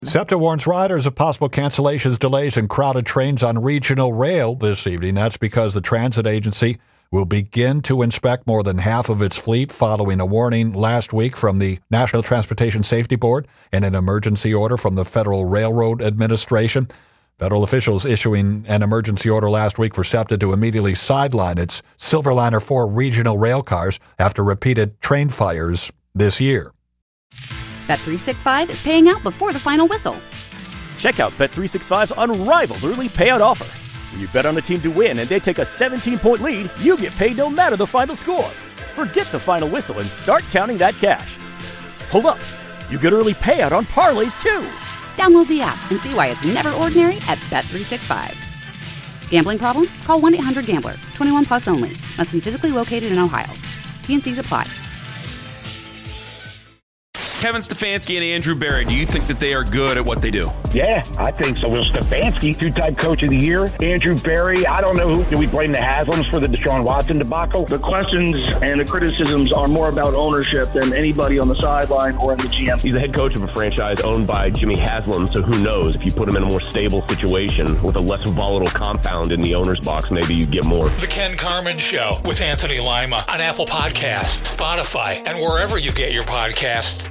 SEPTA warns riders of possible cancellations, delays, and crowded trains on regional rail this evening. That's because the transit agency will begin to inspect more than half of its fleet following a warning last week from the National Transportation Safety Board and an emergency order from the Federal Railroad Administration. Federal officials issuing an emergency order last week for SEPTA to immediately sideline its Silverliner 4 regional rail cars after repeated train fires this year. Bet365 is paying out before the final whistle. Check out Bet365's unrivaled early payout offer. When you bet on a team to win and they take a 17-point lead, you get paid no matter the final score. Forget the final whistle and start counting that cash. Hold up. You get early payout on parlays, too. Download the app and see why it's never ordinary at Bet365. Gambling problem? Call 1-800-GAMBLER. 21 plus only. Must be physically located in Ohio. T&Cs apply. Kevin Stefanski and Andrew Berry, do you think that they are good at what they do? Yeah, I think so. Will Stefanski, two-time coach of the year. Andrew Berry, I don't know who. Do we blame the Haslams for the Deshaun Watson debacle? The questions and the criticisms are more about ownership than anybody on the sideline or in the GM. He's the head coach of a franchise owned by Jimmy Haslam, so who knows? If you put him in a more stable situation with a less volatile compound in the owner's box, maybe you get more. The Ken Carman Show with Anthony Lima on Apple Podcasts, Spotify, and wherever you get your podcasts.